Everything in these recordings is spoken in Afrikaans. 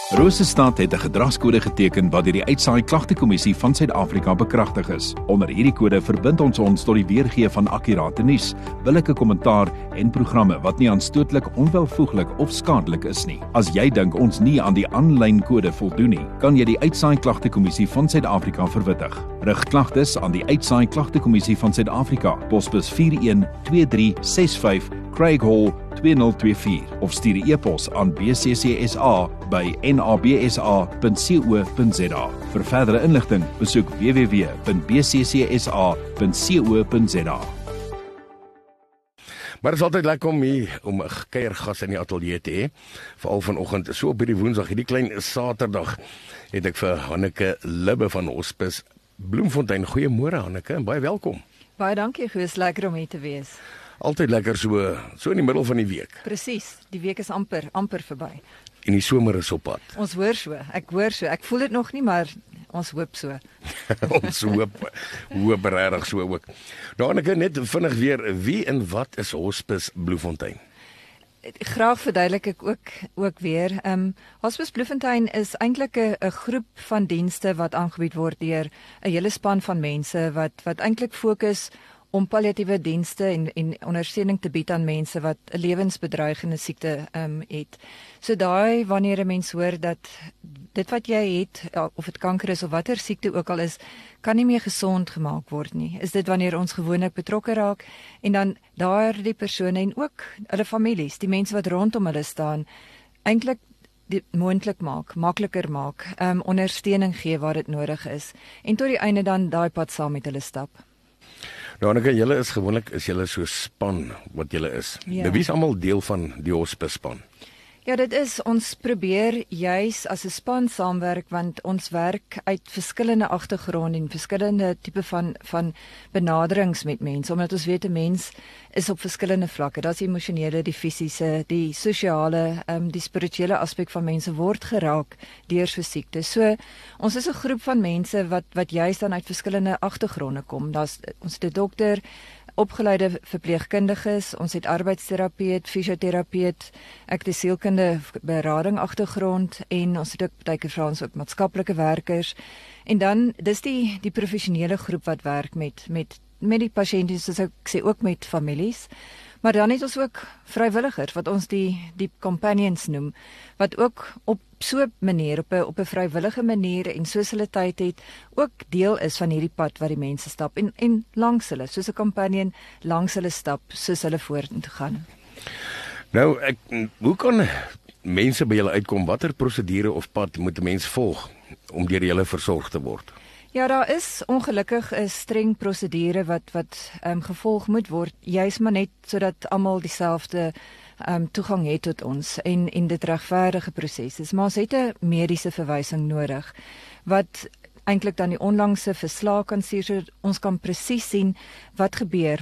Rosestad het 'n gedragskode geteken wat deur die Uitsaai Klagtekommissie van Suid-Afrika bekragtig is. Onder hierdie kode verbind ons tot die weergee van akkurate nuus, billike kommentaar en programme wat nie aanstootlik, onwelvoeglik of skadelik is nie. As jy dink ons nie aan die aanlyn kode voldoen nie, kan jy die Uitsaai Klagtekommissie van Suid-Afrika verwittig. Rig klagtes aan die Uitsaai Klagtekommissie van Suid-Afrika, posbus 412365 Craig Hall 2024 of stuur 'n e-pos aan bccsa@nabsa.co.za. Vir verdere inligting, besoek www.bccsa.co.za. Maar dit is altyd lekker om hier om 'n kuiergas in die ateljee te hê. Veral vanoggend, so op hierdie Woensdag, hierdie klein Saterdag, het ek vir Hanneke Libbe van Hospice Bloemfontein. Goeiemôre Hanneke en baie welkom. Baie dankie, Goos, lekker om hier te wees. Altyd lekker so in die middel van die week. Presies, die week is amper verby. En die somer is op pad. Ons hoor so, ek voel dit nog nie, maar ons hoop so. Ons hoop regtig so ook. Nou Hanneke, net vinnig weer, wie en wat is Hospice Bloemfontein? Graag verduidelik ek ook weer. Hospice Bloemfontein is eintlik 'n groep van dienste wat aangebied word deur 'n hele span van mense wat eintlik fokus om palliatiewe dienste en ondersteuning te bied aan mense wat 'n lewensbedreigende siekte het. So daai wanneer 'n mens hoor dat dit wat jy het, of dit kanker is of watter siekte ook al is, kan nie meer gesond gemaak word nie. Is dit wanneer ons gewoonlik betrokke raak en dan daardie persone en ook hulle families, die mense wat rondom hulle staan, eintlik dit moontlik maak, makliker maak, ondersteuning gee waar dit nodig is en tot die einde dan daai pad saam met hulle stap. Nou Hanneke, julle is julle so span wat julle is. Ja. Wie is almal deel van die hospice span? Ja, dit is, ons probeer juis as 'n span saamwerk, want ons werk uit verskillende agtergronde en verskillende tipe van benaderings met mense, omdat ons weet 'n mens is op verskillende vlakke. Daar's die emosionele, die fisiese, die sosiale, die spirituele aspek van mense word geraak deur so siekte. So, ons is 'n groep van mense wat juis dan uit verskillende agtergronde kom. Ons het 'n dokter, opgeleide verpleegkundiges, ons het arbeidsterapeut, fisioterapeut, ek het 'n sielkundige berading agtergrond en ons het ook partykeer vra ons ook maatskaplike werkers. En dan dis die professionele groep wat werk met die pasiënte, soos ek sê, ook met families. Maar dan het ons ook vrywilligers wat ons die companions noem, wat ook op so 'n manier, op 'n vrywillige manier en soos hulle tyd het, ook deel is van hierdie pad wat die mense stap en langs hulle, soos 'n companion langs hulle stap, soos hulle vorentoe gaan. Nou, hoe kan mense by julle uitkom? Watter prosedure of pad moet 'n mens volg om deur julle versorg te word? Ja, daar is ongelukkig 'n streng prosedure wat gevolg moet word, juis maar net sodat almal dieselfde toegang het tot ons en dit regverdige proses is. Maar ons het 'n mediese verwysing nodig wat eintlik dan die onlangse verslag kan stuur, sodat ons kan presies sien wat gebeur,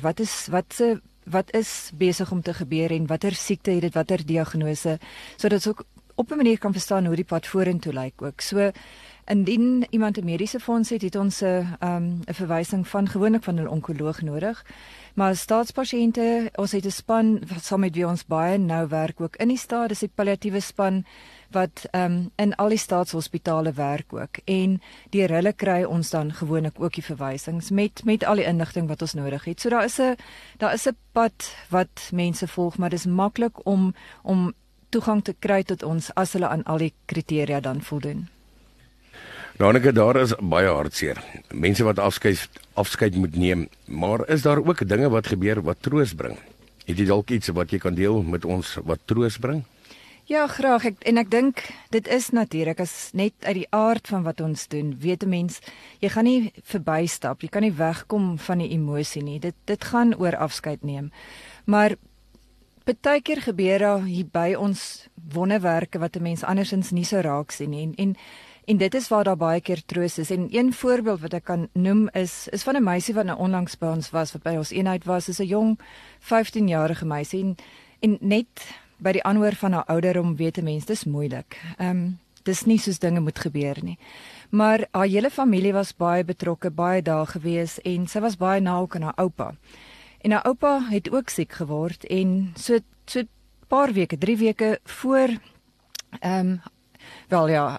wat is besig om te gebeur en watter siekte het dit, watter diagnose, sodat ons ook op 'n manier kan verstaan hoe die pad vorentoe lyk ook. So indien iemand 'n mediese fonds het ons 'n verwysing gewoonlik van 'n onkoloog nodig. Maar as staatspasiënte, ons het 'n span saam met wie ons baie nou werk ook in die staat, dis die palliatiewe span wat in al die staatshospitale werk ook. En deur hulle kry ons dan gewoonlik ook die verwysings met al die inligting wat ons nodig het. So daar is 'n pad wat mense volg, maar dis maklik om toegang te kry tot ons as hulle aan al die kriteria dan voldoen. Nou Hanneke, daar is baie hartseer. Mense wat afskeid moet neem, maar is daar ook dinge wat gebeur wat troos bring? Het jy dalk iets wat jy kan deel met ons wat troos bring? Ja, graag. Ek dink dit is natuurlik, as net uit die aard van wat ons doen, weet 'n mens, jy gaan nie verbystap, jy kan nie wegkom van die emosie nie. Dit gaan oor afskeid neem. Maar partykeer gebeur daar hier by ons wonderwerke wat 'n mens andersins nie so raak sien nie. En dit is waar daar baie keer troos is. En een voorbeeld wat ek kan noem is van 'n meisie wat nou onlangs by ons was, wat by ons eenheid was, is 'n jong 15-jarige meisie en net by die aanhoor van haar ouderdom weet 'n mens, dis moeilik. Dis nie soos dinge moet gebeur nie. Maar haar hele familie was baie betrokke, baie daar gewees en sy was baie naby aan haar oupa. En haar oupa het ook siek geword en so 'n paar weke, 3 weke voor wel ja,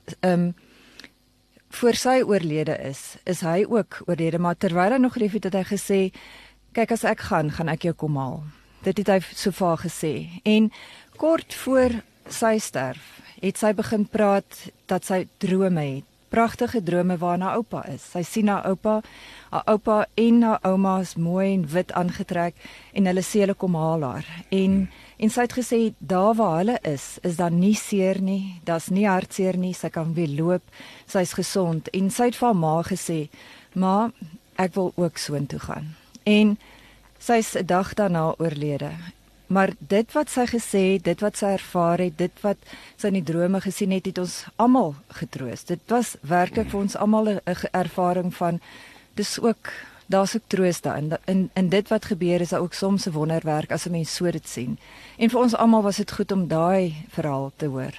voor sy oorlede is hy ook oorlede, maar terwyl hy nog geleef het hy gesê, kyk as ek gaan ek jou kom haal. Dit het hy sovaar gesê. En kort voor sy sterf, het sy begin praat dat sy drome het. Pragtige drome waar haar oupa is. Sy sien haar oupa en haar ouma is mooi en wit aangetrek en hulle sê hulle kom haal haar. En sy het gesê, daar waar hulle is daar nie seer nie, daar's nie hartseer nie, sy kan weer loop, sy is gesond. En sy het vir haar ma gesê, ma, ek wil ook soontoe gaan. En sy is 'n dag daarna oorlede. Maar dit wat sy gesê het, dit wat sy ervaar het, dit wat sy in die drome gesien het ons almal getroos. Dit was werklik vir ons almal 'n ervaring van, daar's ook troos daarin. In dit wat gebeur is daar ook soms 'n wonderwerk as 'n mens so dit sien. En vir ons almal was dit goed om daai verhaal te hoor.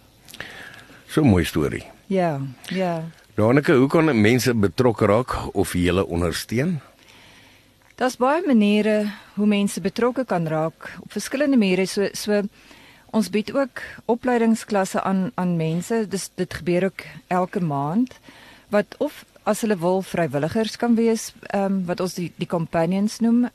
So 'n mooi storie. Ja. Daneke, hoe kan mense betrokke raak of julle ondersteun? Daar's baie maniere hoe mense betrokke kan raak, op verskillende maniere. So ons bied ook opleidingsklasse aan mense. Dit gebeur ook elke maand, wat of as hulle wil vrywilligers kan wees, wat ons die companions noem.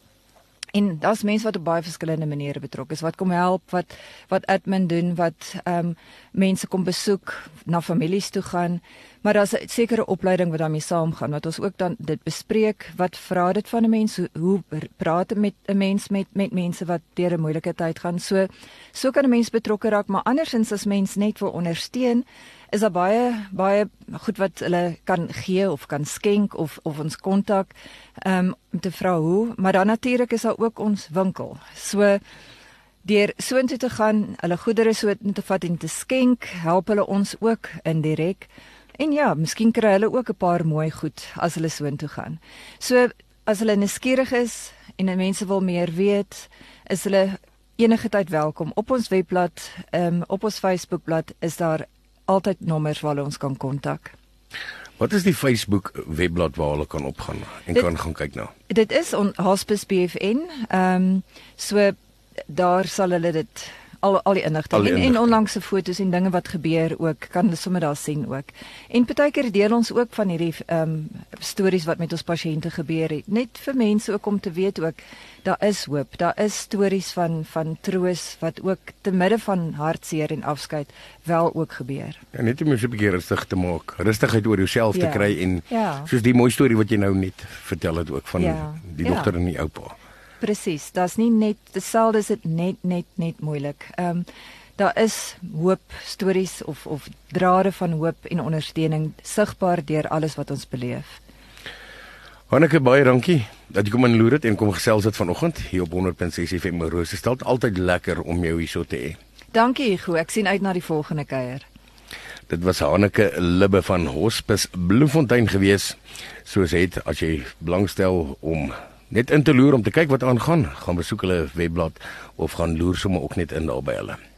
En daar's mense wat op baie verskillende maniere betrokke is, wat kom help, wat admin doen, wat mense kom besoek, na families toe gaan, maar daar's 'n sekere opleiding wat daarmee saamgaan, wat ons ook dan dit bespreek, wat vra dit van 'n mens, hoe praat met 'n mens met mense wat deur 'n moeilike tyd gaan, so kan 'n mens betrokke raak, maar andersins as mens net wil ondersteun, is daar baie goed wat hulle kan gee of kan skenk of ons kontak om te vra hoe, maar dan natuurlik is daar ook ons winkel. So deur soontoe te gaan, hulle goedere so te vat en te skenk, help hulle ons ook indirek. En ja, miskien kry hulle ook 'n paar mooi goed as hulle soontoe gaan. So as hulle nuuskierig is en mense wil meer weet, is hulle enige tyd welkom op ons webblad, op ons Facebookblad is daar altyd nommers waar hulle ons kan kontak. Wat is die Facebook webblad waar hulle kan opgaan en kan gaan kyk na? Dit is Hospice BFN. So daar sal hulle dit al die inligting en onlangse foto's en dinge wat gebeur ook, kan hulle sommer daar sien ook. En partykeer deel ons ook van hierdie stories wat met ons pasiënte gebeur het. Net vir mense ook om te weet ook, daar is hoop, daar is stories van troos wat ook te midde van hartseer en afskeid wel ook gebeur. Ja, net om jou 'n bietjie rustig te maak, rustigheid oor jouself te kry en soos die mooi storie wat jy nou net vertel het ook van die dogter en die oupa. Presies, daar's nie net dieselfde, is dit net moeilik. Daar is hoop stories of drade van hoop en ondersteuning sigbaar deur alles wat ons beleef. Hanneke, baie dankie dat jy kom inloer het en kom gesels het vanoggend hier op 100.6 FM Roosterstad. Altyd lekker om jou hierso te hê. Dankie Hugo, ek sien uit na die volgende kuier. Dit was Hanneke Libbe van Hospice Bloemfontein gewees. Soos het, as jy belangstel om net in te loer om te kyk wat aangaan, gaan besoek hulle webblad of gaan loer sommer ook net in daar by hulle.